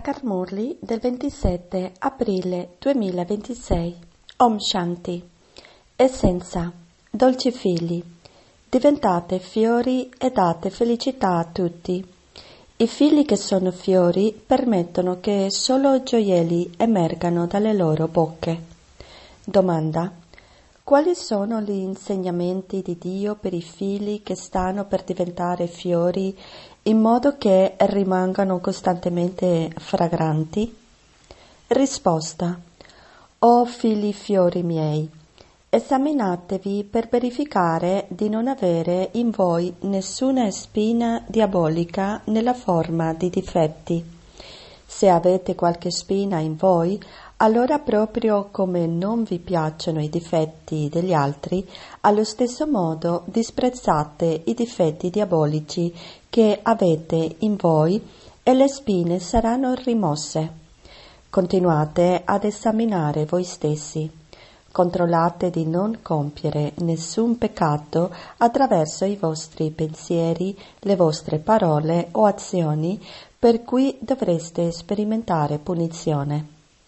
Murli del 27 aprile 2026. Om Shanti. Essenza, dolci figli, diventate fiori e date felicità a tutti. I figli che sono fiori permettono che solo gioielli emergano dalle loro bocche. Domanda: quali sono gli insegnamenti di Dio per i figli che stanno per diventare fiori in modo che rimangano costantemente fragranti? Risposta: o figli fiori miei, esaminatevi per verificare di non avere in voi nessuna spina diabolica nella forma di difetti. Se avete qualche spina in voi, allora proprio come non vi piacciono i difetti degli altri, allo stesso modo disprezzate i difetti diabolici che avete in voi e le spine saranno rimosse. Continuate ad esaminare voi stessi. Controllate di non compiere nessun peccato attraverso i vostri pensieri, le vostre parole o azioni per cui dovreste sperimentare punizione.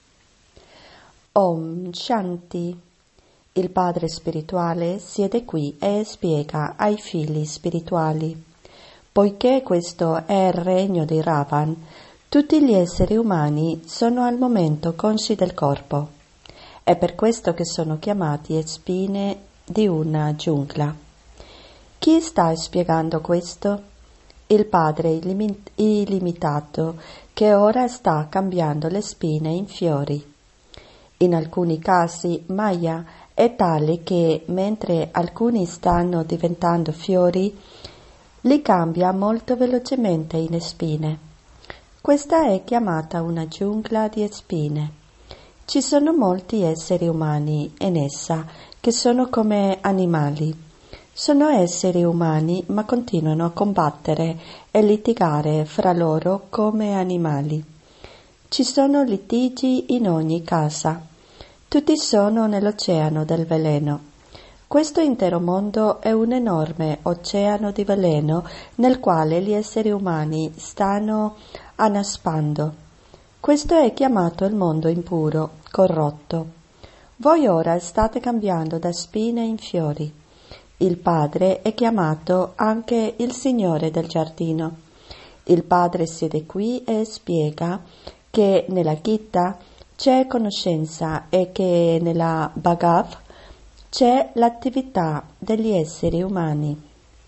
Om Shanti. Il Padre spirituale siede qui e spiega ai figli spirituali: poiché questo è il regno di Ravan, tutti gli esseri umani sono al momento consci del corpo. È per questo che sono chiamati spine di una giungla. Chi sta spiegando questo? Il Padre illimitato, che ora sta cambiando le spine in fiori. In alcuni casi Maya è tale che, mentre alcuni stanno diventando fiori, li cambia molto velocemente in spine. Questa è chiamata una giungla di spine. Ci sono molti esseri umani in essa che sono come animali. Sono esseri umani ma continuano a combattere e litigare fra loro come animali. Ci sono litigi in ogni casa. Tutti sono nell'oceano del veleno. Questo intero mondo è un enorme oceano di veleno nel quale gli esseri umani stanno annaspando. Questo è chiamato il mondo impuro, corrotto. Voi ora state cambiando da spine in fiori. Il Padre è chiamato anche il Signore del giardino. Il Padre siede qui e spiega che nella Gita c'è conoscenza e che nella Bhagav c'è l'attività degli esseri umani.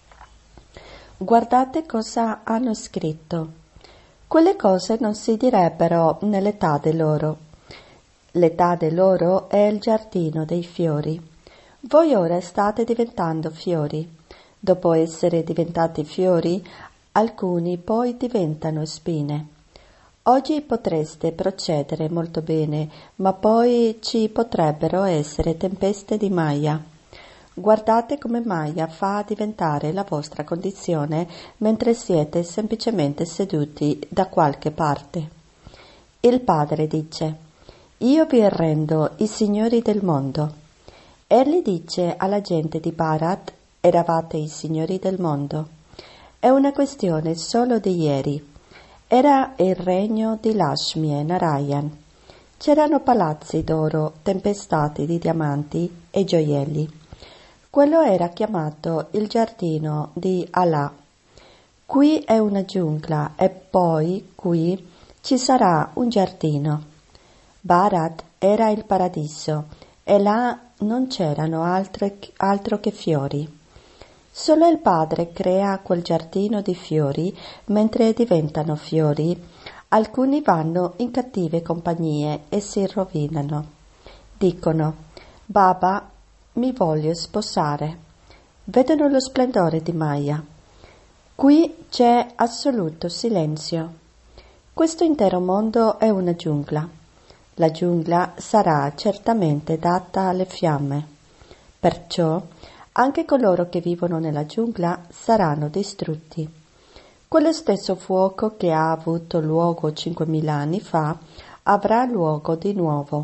Guardate cosa hanno scritto. Quelle cose non si direbbero nell'età di loro. L'età di loro è il giardino dei fiori. Voi ora state diventando fiori. Dopo essere diventati fiori, alcuni poi diventano spine. Oggi potreste procedere molto bene, ma poi ci potrebbero essere tempeste di Maya. Guardate come Maya fa diventare la vostra condizione mentre siete semplicemente seduti da qualche parte. Il Padre dice: io vi rendo i signori del mondo. Egli dice alla gente di Bharat: eravate i signori del mondo. È una questione solo di ieri. Era il regno di Lakshmi e Narayan. C'erano palazzi d'oro tempestati di diamanti e gioielli. Quello era chiamato il giardino di Allah. Qui è una giungla e poi qui ci sarà un giardino. Bharat era il paradiso e là non c'erano altro che fiori. Solo il Padre crea quel giardino di fiori. Mentre diventano fiori, alcuni vanno in cattive compagnie e si rovinano. Dicono: Baba, mi voglio sposare. Vedono lo splendore di Maya. Qui c'è assoluto silenzio. Questo intero mondo è una giungla. La giungla sarà certamente data alle fiamme. Perciò anche coloro che vivono nella giungla saranno distrutti. Quello stesso fuoco che ha avuto luogo 5.000 anni fa avrà luogo di nuovo.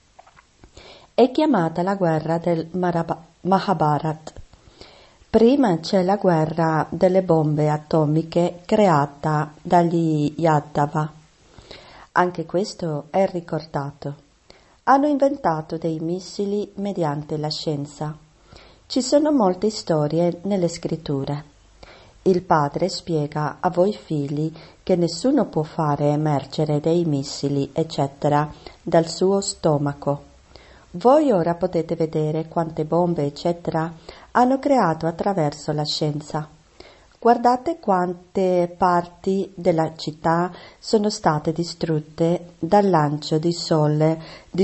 È chiamata la guerra del Mahabharat. Prima c'è la guerra delle bombe atomiche creata dagli Yadava. Anche questo è ricordato. Hanno inventato dei missili mediante la scienza. Ci sono molte storie nelle scritture. Il padre spiega a voi figli che nessuno può fare emergere dei missili, eccetera, dal suo stomaco. Voi ora potete vedere quante bombe, eccetera, hanno creato attraverso la scienza. Guardate quante parti della città sono state distrutte dal lancio di sole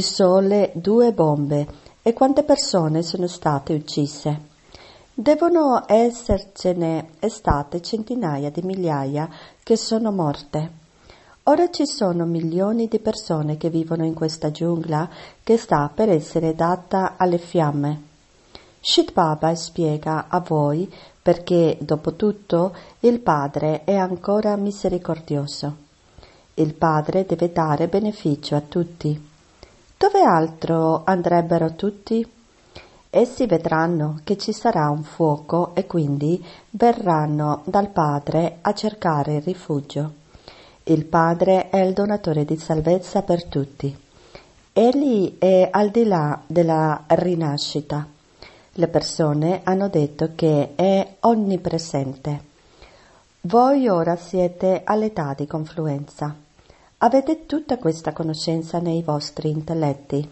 2 bombe e quante persone sono state uccise. Devono essercene state centinaia di migliaia che sono morte. Ora ci sono milioni di persone che vivono in questa giungla che sta per essere data alle fiamme. Shit Baba spiega a voi perché, dopo tutto, il Padre è ancora misericordioso. Il Padre deve dare beneficio a tutti. Dove altro andrebbero tutti? Essi vedranno che ci sarà un fuoco e quindi verranno dal Padre a cercare rifugio. Il Padre è il donatore di salvezza per tutti. Egli è al di là della rinascita. Le persone hanno detto che è onnipresente. Voi ora siete all'età di confluenza. Avete tutta questa conoscenza nei vostri intelletti.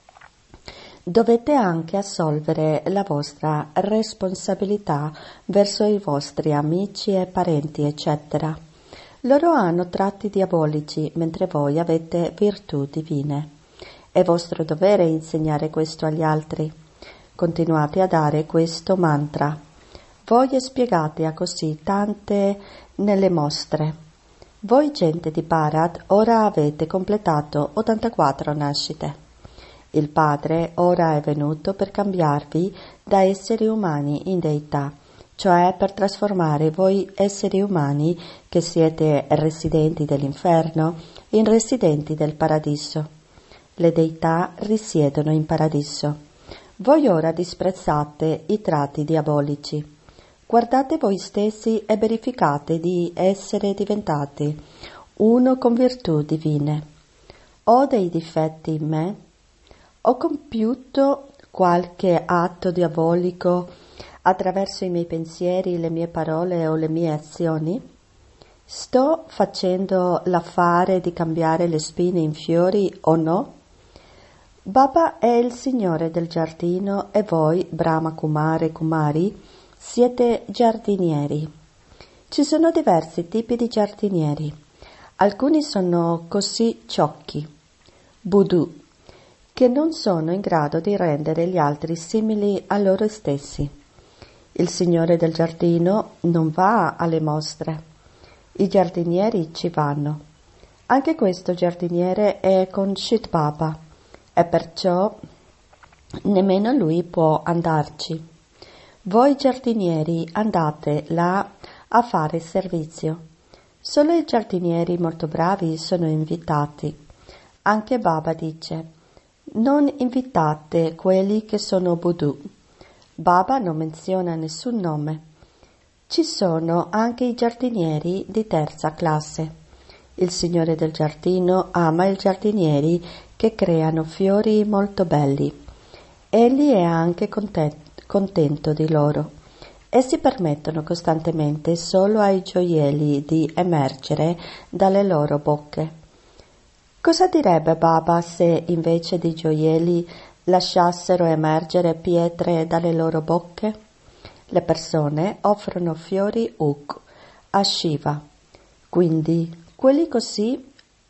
Dovete anche assolvere la vostra responsabilità verso i vostri amici e parenti, eccetera. Loro hanno tratti diabolici, mentre voi avete virtù divine. È vostro dovere insegnare questo agli altri. Continuate a dare questo mantra. Voi spiegate a così tante nelle mostre. Voi, gente di Bharat, ora avete completato 84 nascite. Il Padre ora è venuto per cambiarvi da esseri umani in deità, cioè per trasformare voi esseri umani che siete residenti dell'inferno in residenti del paradiso. Le deità risiedono in paradiso. Voi ora disprezzate i tratti diabolici. Guardate voi stessi e verificate di essere diventati uno con virtù divine. Ho dei difetti in me? Ho compiuto qualche atto diabolico attraverso i miei pensieri, le mie parole o le mie azioni? Sto facendo l'affare di cambiare le spine in fiori o no? Baba è il signore del giardino e voi, Brahma Kumar e Kumari, siete giardinieri. Ci sono diversi tipi di giardinieri. Alcuni sono così sciocchi, voodoo, che non sono in grado di rendere gli altri simili a loro stessi. Il signore del giardino non va alle mostre. I giardinieri ci vanno. Anche questo giardiniere è con Shit Baba. E perciò nemmeno lui può andarci. Voi giardinieri andate là a fare servizio. Solo i giardinieri molto bravi sono invitati. Anche Baba dice: non invitate quelli che sono voodoo. Baba non menziona nessun nome. Ci sono anche i giardinieri di terza classe. Il signore del giardino ama i giardinieri che creano fiori molto belli. Egli è anche contento di loro. Essi permettono costantemente solo ai gioielli di emergere dalle loro bocche. Cosa direbbe Baba se invece di gioielli lasciassero emergere pietre dalle loro bocche? Le persone offrono fiori Uk a Shiva, quindi quelli così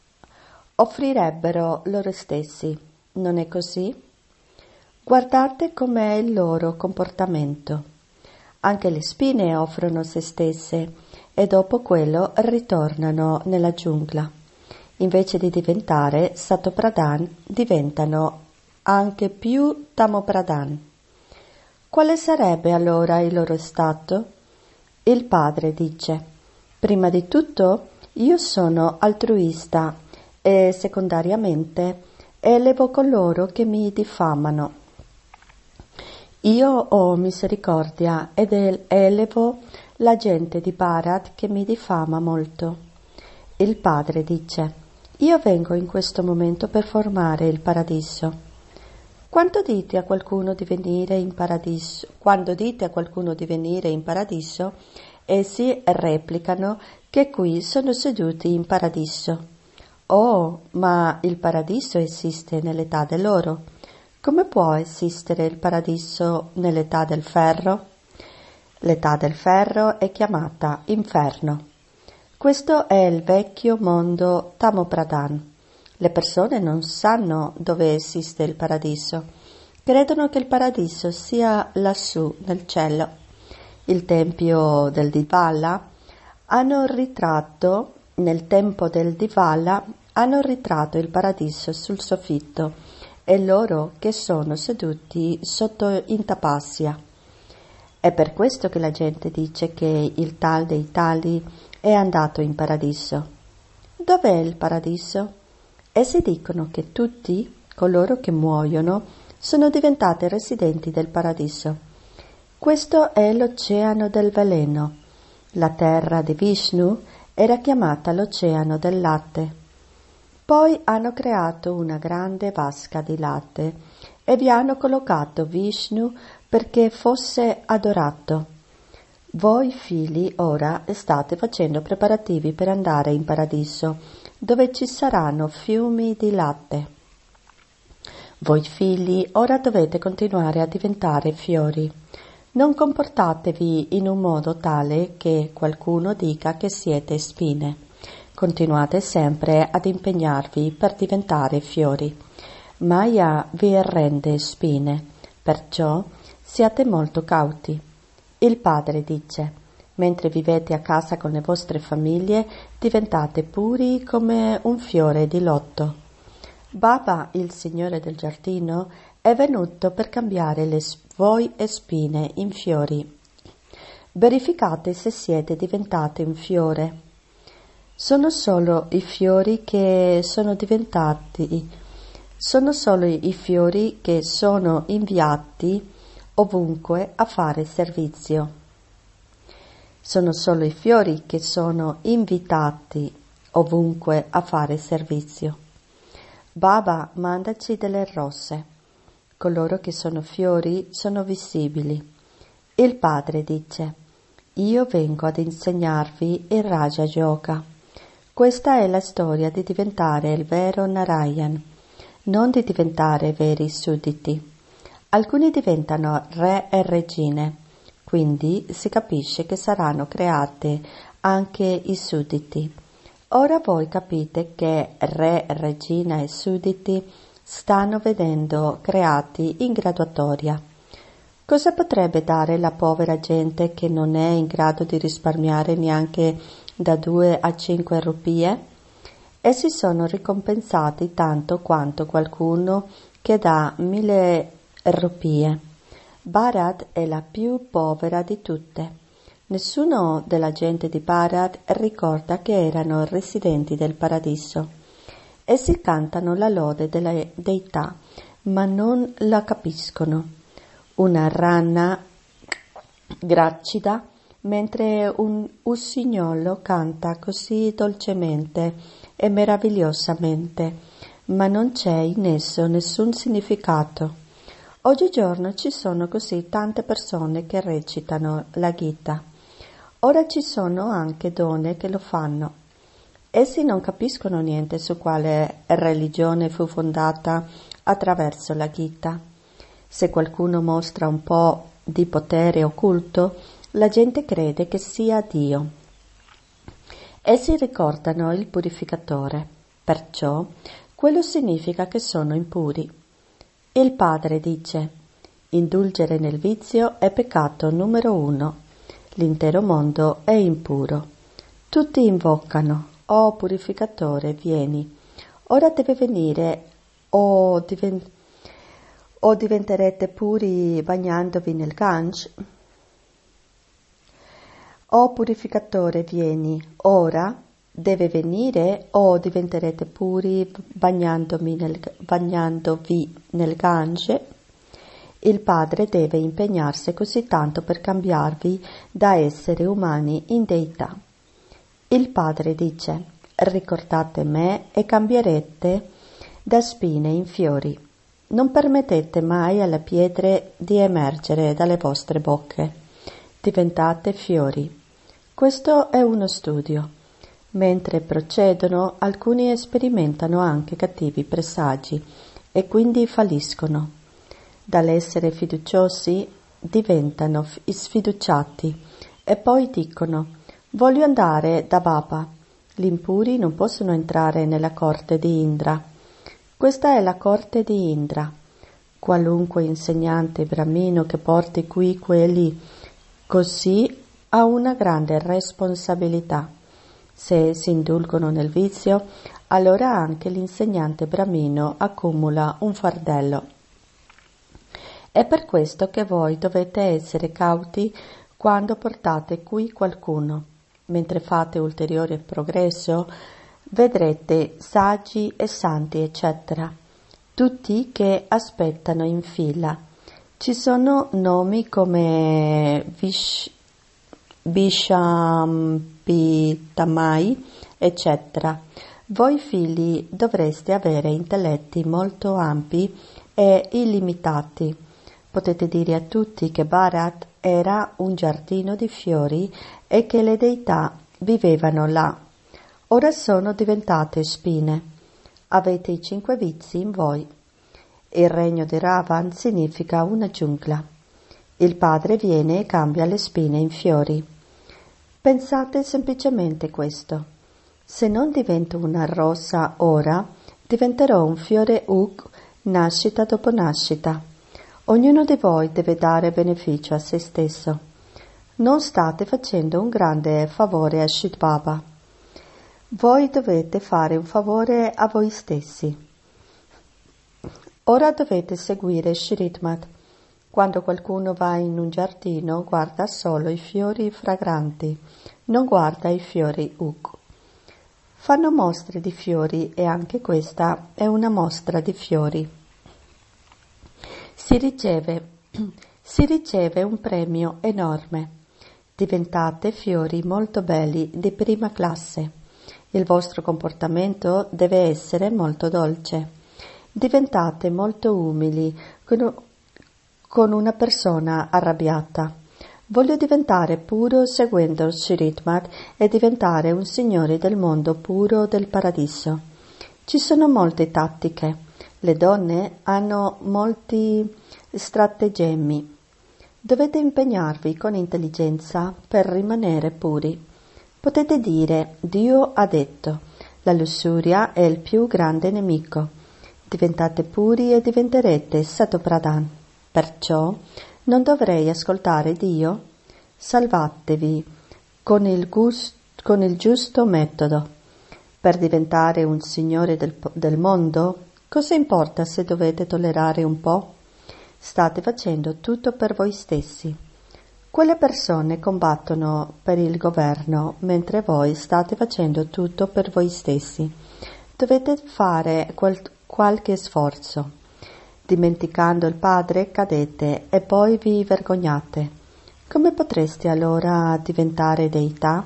offrirebbero loro stessi, non è così? Guardate com'è il loro comportamento. Anche le spine offrono se stesse e dopo quello ritornano nella giungla. Invece di diventare Satopradhan, diventano anche più Tamopradhan. Quale sarebbe allora il loro stato? Il padre dice: prima di tutto io sono altruista e secondariamente elevo coloro che mi diffamano. Io ho misericordia ed elevo la gente di Bharat che mi diffama molto. Il padre dice: io vengo in questo momento per formare il paradiso. Quando dite a qualcuno di venire in paradiso, essi replicano che qui sono seduti in paradiso. Oh, ma il paradiso esiste nell'età dell'oro. Come può esistere il paradiso nell'età del ferro? L'età del ferro è chiamata inferno. Questo è il vecchio mondo Tamopradhan. Le persone non sanno dove esiste il paradiso. Credono che il paradiso sia lassù nel cielo. Il tempio del Dvala nel tempo del Dvala hanno ritratto il paradiso sul soffitto e loro che sono seduti sotto in tapasya. È per questo che la gente dice che il tal dei tali è andato in paradiso. Dov'è il paradiso? Essi dicono che tutti coloro che muoiono sono diventati residenti del paradiso. Questo è l'oceano del veleno. La terra di Vishnu era chiamata l'oceano del latte. Poi hanno creato una grande vasca di latte e vi hanno collocato Vishnu perché fosse adorato. Voi figli ora state facendo preparativi per andare in paradiso, dove ci saranno fiumi di latte. Voi figli ora dovete continuare a diventare fiori. Non comportatevi in un modo tale che qualcuno dica che siete spine. Continuate sempre ad impegnarvi per diventare fiori. Maya vi rende spine, perciò siate molto cauti. Il padre dice: mentre vivete a casa con le vostre famiglie, diventate puri come un fiore di lotto. Baba, il signore del giardino, è venuto per cambiare le voi spine in fiori. Verificate se siete diventate un fiore. Sono solo i fiori che sono inviati ovunque a fare servizio. Sono solo i fiori che sono invitati ovunque a fare servizio. Baba, mandaci delle rose. Coloro che sono fiori sono visibili. Il padre dice: io vengo ad insegnarvi il Raja Yoga. Questa è la storia di diventare il vero Narayan, non di diventare veri sudditi. Alcuni diventano re e regine, quindi si capisce che saranno create anche i sudditi. Ora voi capite che re, regina e sudditi stanno venendo creati in graduatoria. Cosa potrebbe dare la povera gente che non è in grado di risparmiare neanche da 2 a 5 rupie? Essi sono ricompensati tanto quanto qualcuno che dà 1000 rupie. Bharat è la più povera di tutte. Nessuno della gente di Bharat ricorda che erano residenti del paradiso. Essi cantano la lode della deità, ma non la capiscono. Una rana gracida mentre un usignolo canta così dolcemente e meravigliosamente, ma non c'è in esso nessun significato. Oggigiorno ci sono così tante persone che recitano la Gita. Ora ci sono anche donne che lo fanno. Essi non capiscono niente su quale religione fu fondata attraverso la Gita. Se qualcuno mostra un po' di potere occulto, la gente crede che sia Dio. Essi ricordano il purificatore, perciò quello significa che sono impuri. Il padre dice: indulgere nel vizio è peccato numero 1. L'intero mondo è impuro. Tutti invocano: oh purificatore, vieni. Ora deve venire o diventerete puri bagnandovi nel Gange. O purificatore, vieni, ora deve venire o diventerete puri bagnandovi nel Gange. Il padre deve impegnarsi così tanto per cambiarvi da esseri umani in deità. Il padre dice: Ricordate me e cambierete da spine in fiori. Non permettete mai alle pietre di emergere dalle vostre bocche. Diventate fiori. Questo è uno studio. Mentre procedono, alcuni sperimentano anche cattivi presagi e quindi falliscono. Dall'essere fiduciosi diventano sfiduciati e poi dicono: voglio andare da Baba. Gli impuri non possono entrare nella corte di Indra. Questa è la corte di Indra. Qualunque insegnante brahmino che porti qui quelli così ha una grande responsabilità. Se si indulgono nel vizio, allora anche l'insegnante brahmino accumula un fardello. È per questo che voi dovete essere cauti quando portate qui qualcuno. Mentre fate ulteriore progresso, vedrete saggi e santi, eccetera, tutti che aspettano in fila. Ci sono nomi come Vishampitamai, eccetera. Voi figli dovreste avere intelletti molto ampi e illimitati. Potete dire a tutti che Bharat era un giardino di fiori e che le deità vivevano là. Ora sono diventate spine. Avete i 5 vizi in voi. Il regno di Ravan significa una giungla. Il padre viene e cambia le spine in fiori. Pensate semplicemente questo. Se non divento una rosa ora, diventerò un fiore ug nascita dopo nascita. Ognuno di voi deve dare beneficio a se stesso. Non state facendo un grande favore a Shri Baba. Voi dovete fare un favore a voi stessi. Ora dovete seguire Shritmad. Quando qualcuno va in un giardino, guarda solo i fiori fragranti, non guarda i fiori ug. Fanno mostre di fiori e anche questa è una mostra di fiori. Si riceve un premio enorme. Diventate fiori molto belli di prima classe. Il vostro comportamento deve essere molto dolce. Diventate molto umili con una persona arrabbiata. Voglio diventare puro seguendo Shritmad e diventare un signore del mondo puro del paradiso. Ci sono molte tattiche. Le donne hanno molti stratagemmi. Dovete impegnarvi con intelligenza per rimanere puri. Potete dire: Dio ha detto, la lussuria è il più grande nemico. Diventate puri e diventerete Satopradhan. Perciò non dovrei ascoltare Dio? Salvatevi con il giusto metodo. Per diventare un signore del mondo, cosa importa se dovete tollerare un po'? State facendo tutto per voi stessi. Quelle persone combattono per il governo, mentre voi state facendo tutto per voi stessi. Dovete fare qualche sforzo. Dimenticando il padre cadete e poi vi vergognate. Come potreste allora diventare deità?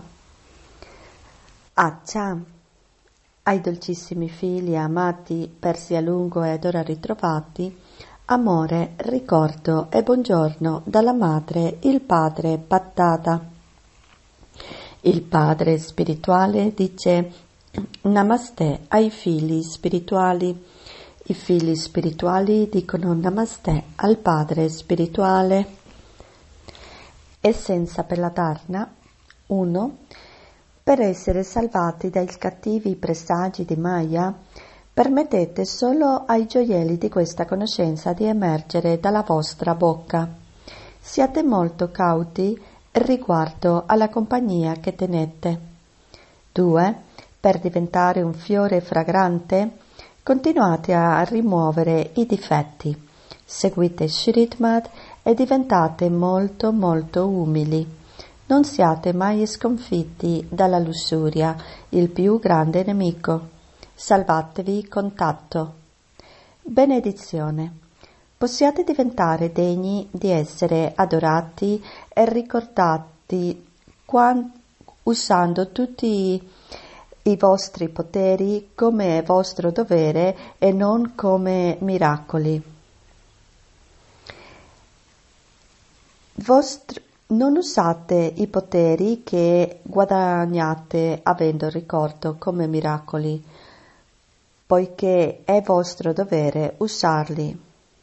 Accia, ai dolcissimi figli amati, persi a lungo ed ora ritrovati, amore, ricordo e buongiorno dalla madre, il padre Pattata. Il padre spirituale dice Namaste ai figli spirituali. I figli spirituali dicono Namaste al padre spirituale. Essenza per la Dharna. 1. Per essere salvati dai cattivi presagi di Maya, permettete solo ai gioielli di questa conoscenza di emergere dalla vostra bocca. Siate molto cauti riguardo alla compagnia che tenete. 2. Per diventare un fiore fragrante, continuate a rimuovere i difetti. Seguite Shritmad e diventate molto molto umili. Non siate mai sconfitti dalla lussuria, il più grande nemico. Salvatevi con tatto. Benedizione. Possiate diventare degni di essere adorati e ricordati usando tutti i vostri poteri come è vostro dovere e non come miracoli. Non usate i poteri che guadagnate avendo il ricordo come miracoli, poiché è vostro dovere usarli.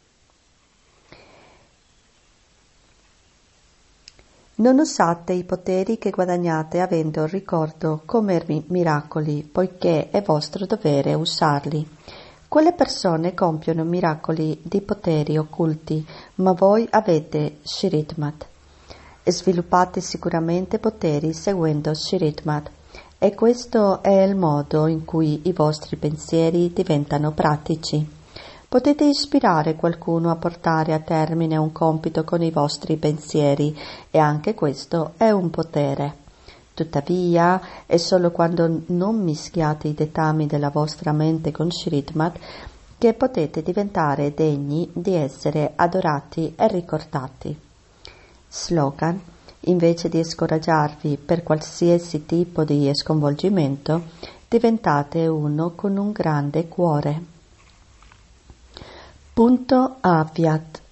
Non usate i poteri che guadagnate avendo il ricordo come miracoli, poiché è vostro dovere usarli. Quelle persone compiono miracoli di poteri occulti, ma voi avete Shiritmat. Sviluppate sicuramente poteri seguendo Shiritmat, e questo è il modo in cui i vostri pensieri diventano pratici. Potete ispirare qualcuno a portare a termine un compito con i vostri pensieri, e anche questo è un potere. Tuttavia, è solo quando non mischiate i dettami della vostra mente con Shiritmat che potete diventare degni di essere adorati e ricordati. Slogan: invece di scoraggiarvi per qualsiasi tipo di sconvolgimento, diventate uno con un grande cuore. Punto Avyat.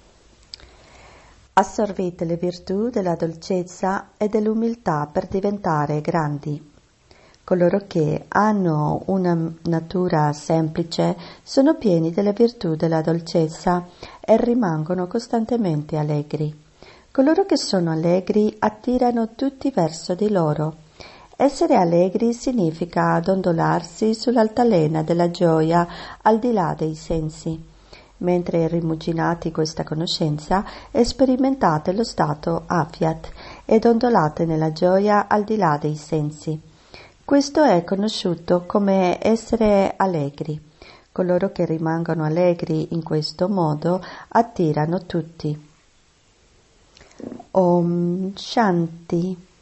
Assorbite le virtù della dolcezza e dell'umiltà per diventare grandi. Coloro che hanno una natura semplice sono pieni delle virtù della dolcezza e rimangono costantemente allegri. Coloro che sono allegri attirano tutti verso di loro. Essere allegri significa dondolarsi sull'altalena della gioia al di là dei sensi. Mentre rimuginate questa conoscenza, sperimentate lo stato Avyat e dondolate nella gioia al di là dei sensi. Questo è conosciuto come essere allegri. Coloro che rimangono allegri in questo modo attirano tutti. Om Shanti.